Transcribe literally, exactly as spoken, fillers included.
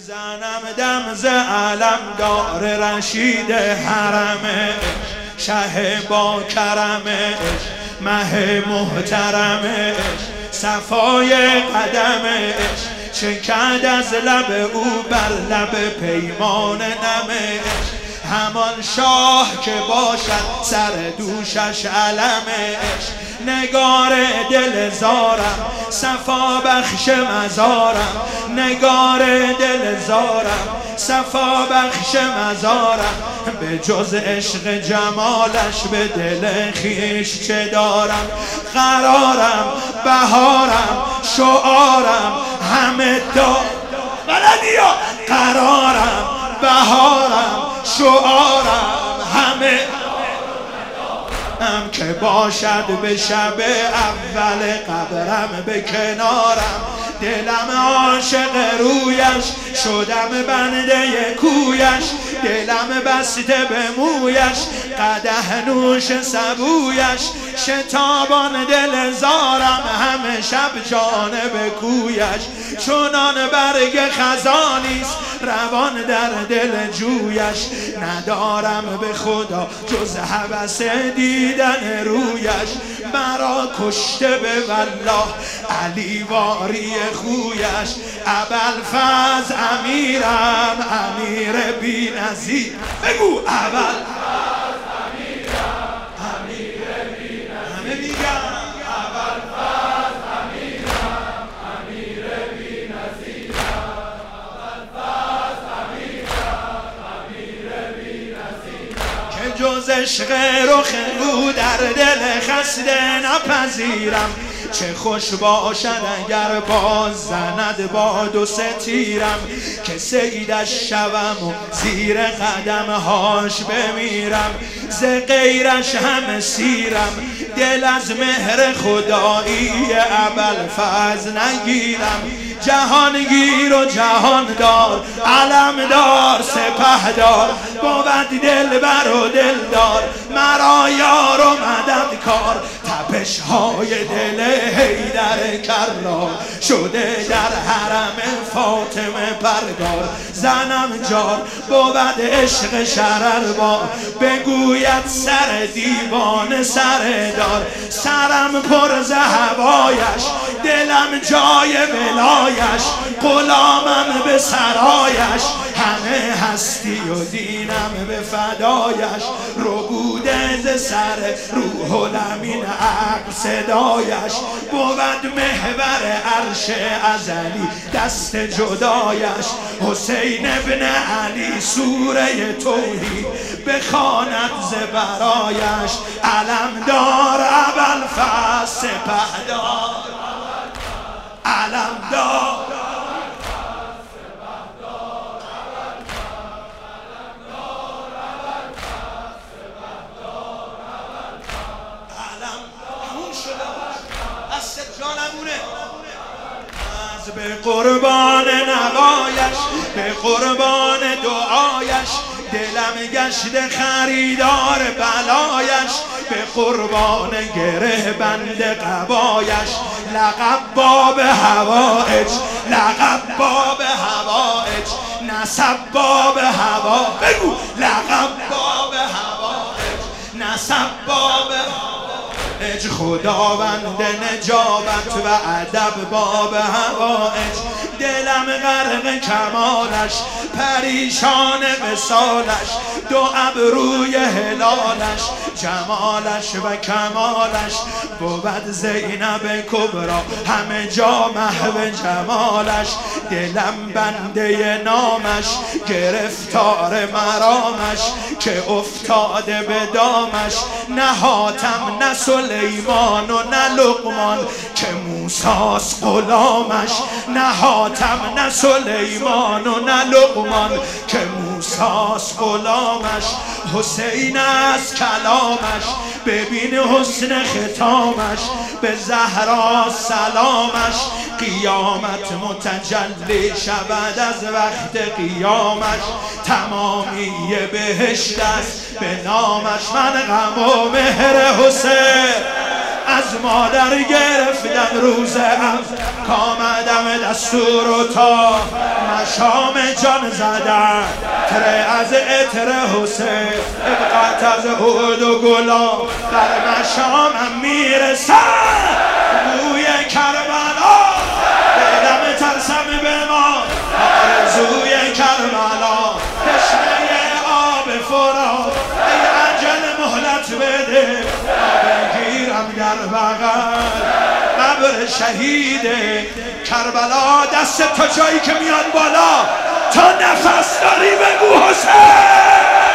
میزنم دم ز علم دار رشید حرمه، شه با کرمه، مه محترمه، صفای قدمه، چکد از لب او بر لب پیمان نمه، همان شاه که باشد سر دوشش علمه، نگار دل زارم صفا بخش مزارم، نگار دل زارم صفا بخش مزارم، به جز عشق جمالش به دل خیش چه دارم، قرارم بهارم شعارم همه دار بلدیا، قرارم بهارم شعارم همه هم که باشد به شب اول قبرم به کنارم، دلم عاشق رویش شدم بنده کویش، دلم بسته به مویش قدح نوش سبویش، شتابان دل زارم همه شب جانب کویش، چونان برگ خزانیست روان در دل جویش، ندارم به خدا جز هوس دیدن رویش، مرا کشته به والله علی واری خویش، ابوالفضل امیرم امیر بی نظیر، بگو ابوالفضل امیرم امیر بی نظیر، همه میگن ابوالفضل امیرم امیر بی نظیر، ابوالفضل امیرم امیر بی نظیر، که جز عشق رخ او در دل خسته نپذیرم، چه خوش باشد اگر باز زند باد و ستیرم، که سیدش شوم و زیر قدمهاش بمیرم، ز غیرش همه سیرم دل از مهر خدایی ابوالفضل نگیرم، جهانگیر و جهاندار علمدار سپهدار، بود دلبر و دلدار مرا یار و مددکار، تپش های دل حیدر کرار شده در حرم فاطمه پرگار، زنم جار بود عشق شرربار، بگوید سر دیوان سردار، سرم پر ز هوایش دلم جای ولایش، غلامم به سرایش همه هستی و دینم به فدایش، ربوده ز سر روح الامین عقل صدایش، بود محور عرش ازلی دست جدایش، حسین ابن علی سوره توحید بخواند ز برایش، علمدار ابوالفضل سپهدار علمدار به قربان نوایش به قربان دعایش، دلم گشت خریدار بلایش، به قربان گره بند قبایش، لقب باب هوایج لقب باب هوایج، نسب باب هوا، بگو لقب باب هوایج نسب باب هوایج، خداوند نجابت و ادب باب هوایج، دلم غرق کمالش پریشان وصالش، دو ابروی هلالش جمالش و کمالش، بود زینب کبرا همه جا محو جمالش، دلم بنده نامش گرفتار مرامش، که افتاده به دامش نه حاتم نه سلیمان و نه لقمان، که موسی's غلامش نه حاتم نه سلیمان و نه لقمان، که موسی's غلامش، حسین از کلامش ببین حسن ختامش، به زهرا سلامش قیامت متجلی شود از وقت قیامش، تمامی بهشت است به نامش، من غم و مهر حسین از مادر گرفتم روز ام کامدم دستور و تا مشام جان زدن تره از اتر حسین ابقت از عود و گلا بر مشامم میرسن بوی کربلا دلم ترسم به ما آرزوی کربلا تشنه آب فرات ای عجل مهلت بده بگیرم در بغل قبر شهید کربلا دست تا جایی که میاد بالا تا نفس داری بگو حسین